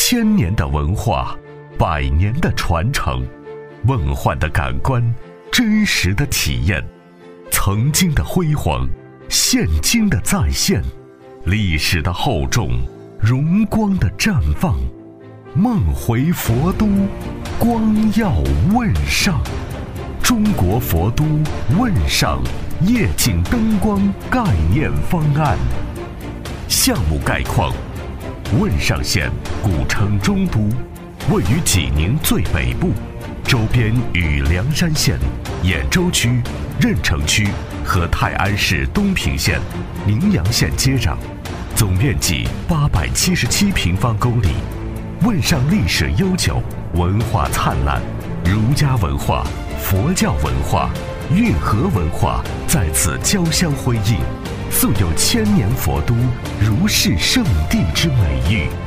1000年的文化，100年的传承，梦幻的感官，真实的体验，曾经的辉煌，现今的再现，历史的厚重，荣光的绽放。梦回佛都，光耀问上。中国佛都问上夜景灯光概念方案。项目概况：问上县古称中都，位于济宁最北部，周边与凉山县、兖州区、任城区和泰安市东平县、宁阳县接壤，总面积877平方公里。问上历史悠久，文化灿烂，儒家文化、佛教文化、运河文化在此交相辉映，素有1000年佛都、如是圣地之美誉。